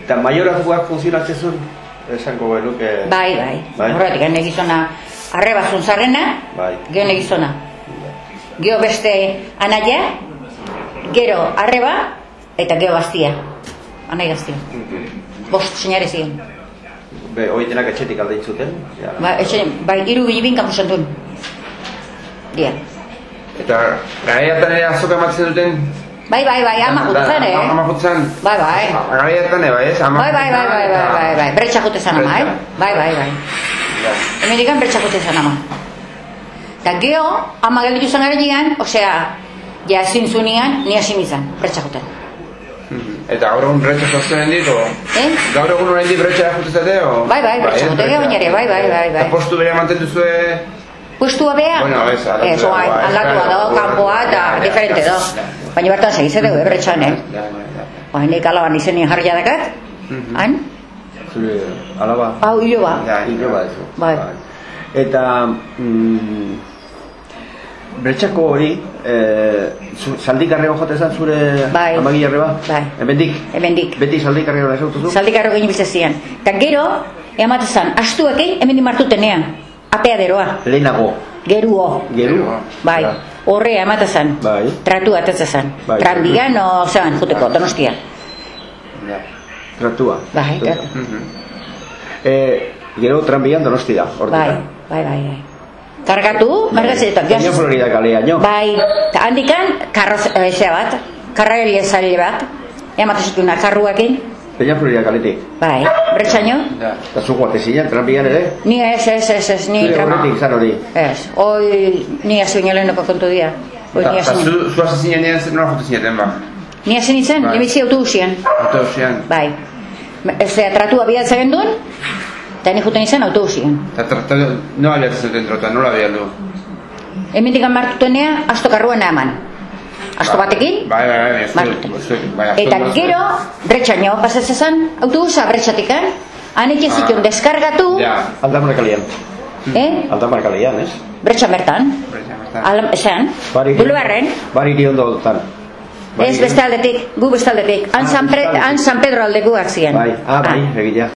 Eta maiorazgoak funtzionatzen zuen, esango genuke... Bai. Horretik, gene gizona arreba zuntzarrena, gene gizona. Gero beste anaia, gero arreba, eta gero gaztia. Anai gaztia. Bost senare ziren. Hoi denak etxetik alde itzuten? Bai, iru bilibin kapusan duen. Dia. Eta garaiatan ere azoka ematzen duten? Bai, ama jutzen, Ama jutzen? Bai. Garaiatan ere, bai, ez? Bai, bretxa jute zan ama, Bai. Hemen digan bretxa jute zan ama. Eta geho, ama gelditu zan garenean, osea, ja ezin zunean, ni hasi nizan, bretxa juten. Eta gaur egun bretxa jozten dit, o? Gaur egun horrein di bretxa jutezate, o? Bai, bretxa jute geho nire, bai. Eta postu bere mantentu zue... Puestua bea? Bueno, ez, aldatua do, kanpoa eta diferente do. Baina bertan segize dugu, bretxan, Baina nik alaban izenien jarria dakat, han? Zure alaba? Hau, hilo ba. Hilo ba ez. Bai. Eta... Bretxako hori, saldikarrego jote zan zure amagi arreba? Bai. Hemendik? Beti saldikarrego da esautuzu? Saldikarrego egin biltzezian. Eta gero, ematen zan, astuekin, hemen martutenean. Apeaderoa. Lehenago. Geruo. Bai. Horrea ematen zan. Bai. Tratua atetzen zan. Tranbian o zeban, juteko, Donostia. Tratua. Bai, gero tranbian Donostia. Bai. Kargatu, margatzeetan. Baina Florida kalea, no? Bai. Eta handikan, karrozea bat, karragelia zaile bat, ematen zutuna karruakin. Peña Florida kaletik? Bai, bretxaino. Eta zu guate zinean, tranbian ere? Ni ez, ni tranbian. Zure horretik zan hori? Ez, hoi ni hasi lehenoko kontu dira. Eta zu hasi zinean nien nola jote zineten, ba? Ni hasi nintzen, emitzi autobusian. Autobusian? Bai. Ez da, tratua bidatzen gendun, eta ni juten izan autobusian. Eta tratua, nola bidatzen zuten trota, nola bidatzu? Hemendikan martutenea, asto karruena eman. Asto batekin? Bai. Eta gero, bretxaino pasatzen autobusa bretxatikan, hanek ezitun deskargatu... Aldamar kalian. Aldamar kalian, ez? Bretxan bertan. Esan, bulbarren. Bari diondo dutan. Ez bestaldetik, gu bestaldetik. Han San Pedro aldekuak ziren. Bai, egila.